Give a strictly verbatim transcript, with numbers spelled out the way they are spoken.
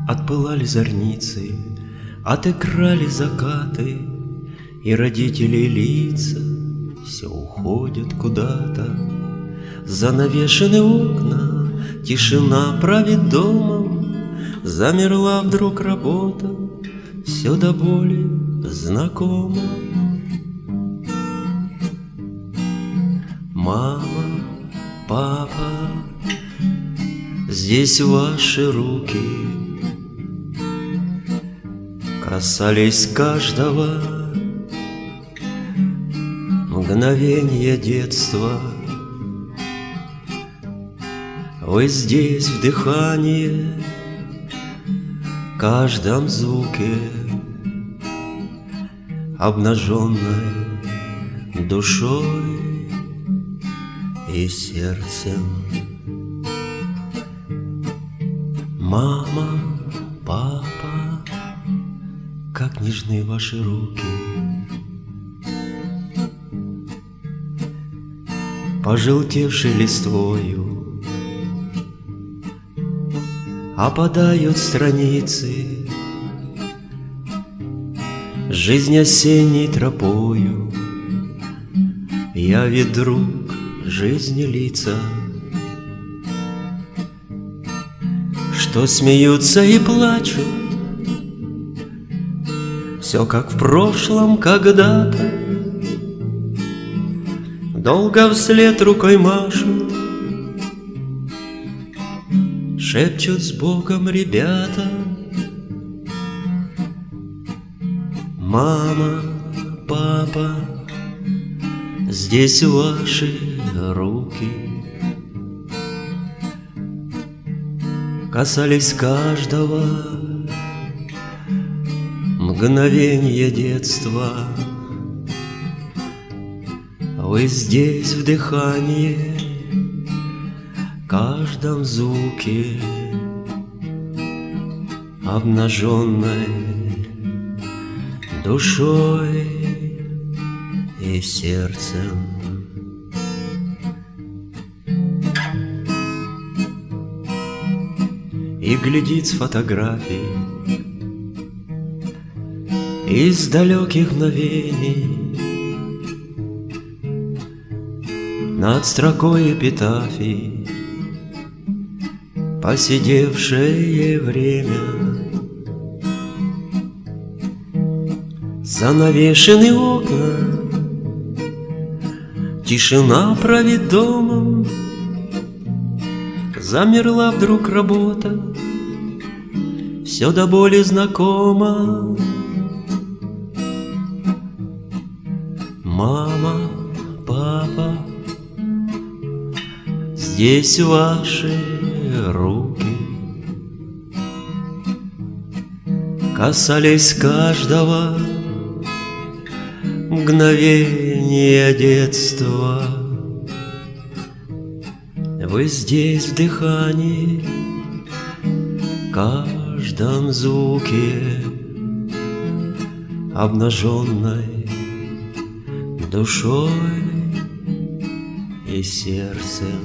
Отпылали зорницы, отыграли закаты, и родителей лица все уходят куда-то. Занавешены окна, тишина правит домом, замерла вдруг работа, все до боли знакомо. Мама, папа, здесь ваши руки касались каждого мгновения детства. Вы здесь в дыхании, каждом звуке, обнаженной душой и сердцем. Мама, папа, как нежны ваши руки. Пожелтевшей листвою опадают страницы, жизнь осенней тропою явит друг жизни лица, что смеются и плачут, все как в прошлом когда-то. Долго вслед рукой машут, шепчут с Богом ребята. Мама, папа, здесь ваши руки касались каждого мгновения детства. Вы здесь в дыхании, каждом звуке, обнаженной душой и сердцем. И глядит с фотографий из далеких мгновений над строкой эпитафий посидевшее время. Занавешены окна, тишина правит домом, замерла вдруг работа, все до боли знакомо. Мама, папа, здесь ваши руки касались каждого мгновения детства. Вы здесь в дыхании, каждом звуке, обнаженной душой и сердцем.